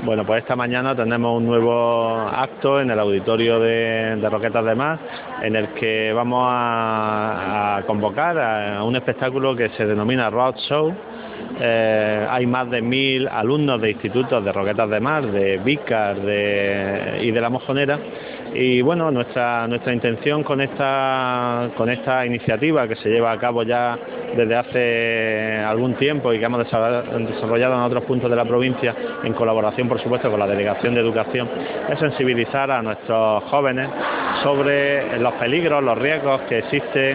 Bueno, pues esta mañana tenemos un nuevo acto en el auditorio de Roquetas de Mar, en el que vamos a convocar a un espectáculo que se denomina Road Show. Hay más de 1000 alumnos de institutos de Roquetas de Mar, de Vícar y de La Mojonera. Y bueno, nuestra intención con esta iniciativa, que se lleva a cabo ya desde hace algún tiempo y que hemos desarrollado en otros puntos de la provincia, en colaboración por supuesto con la Delegación de Educación, es sensibilizar a nuestros jóvenes sobre los peligros, los riesgos que existen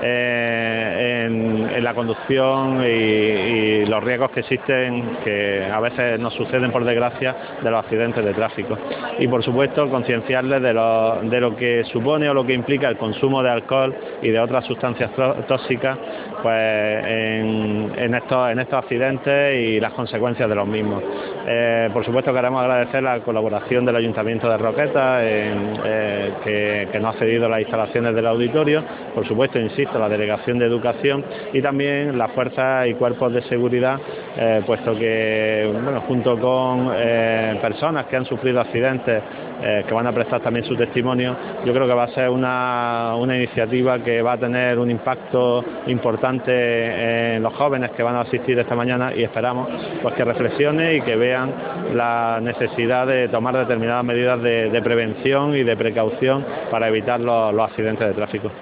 en la conducción y los riesgos que existen, que a veces nos suceden por desgracia, de los accidentes de tráfico. Y por supuesto concienciarles de lo que supone o lo que implica el consumo de alcohol y de otras sustancias tóxicas pues en estos accidentes y las consecuencias de los mismos. Por supuesto queremos agradecer la colaboración del Ayuntamiento de Roquetas, que nos ha cedido las instalaciones del auditorio, por supuesto, insisto, la Delegación de Educación y también las fuerzas y cuerpos de seguridad, puesto que, bueno, junto con personas que han sufrido accidentes, que van a prestar también su testimonio, yo creo que va a ser una iniciativa que va a tener un impacto importante en los jóvenes que van a asistir esta mañana, y esperamos pues que reflexionen y que vean la necesidad de tomar determinadas medidas de prevención y de precaución para evitar los accidentes de tráfico.